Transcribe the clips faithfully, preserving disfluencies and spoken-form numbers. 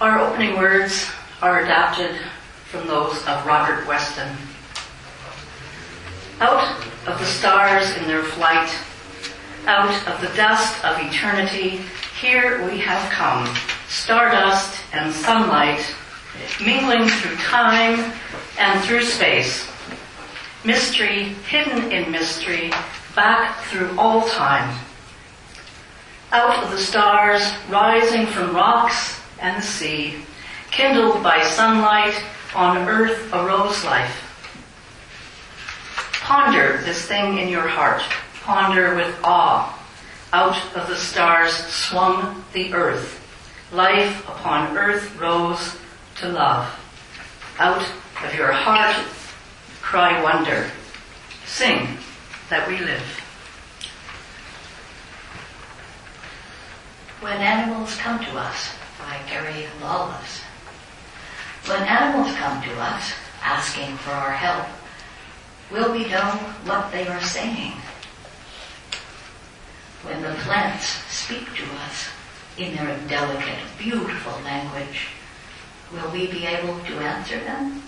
Our opening words are adapted from those of Robert Weston. Out of the stars in their flight, out of the dust of eternity, here we have come, stardust and sunlight, mingling through time and through space. Mystery hidden in mystery, back through all time. Out of the stars, rising from rocks and the sea, kindled by sunlight, on earth arose life. Ponder this thing in your heart. Ponder with awe. Out of the stars swung the earth. Life upon earth rose to love. Out of your heart, cry wonder. Sing that we live. When Animals Come to Us by Gary Lawless. When animals come to us asking for our help, will we know what they are saying? When the plants speak to us in their delicate, beautiful language, will we be able to answer them?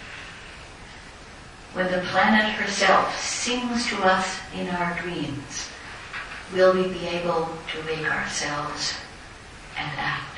When the planet herself sings to us in our dreams, will we be able to wake ourselves and act?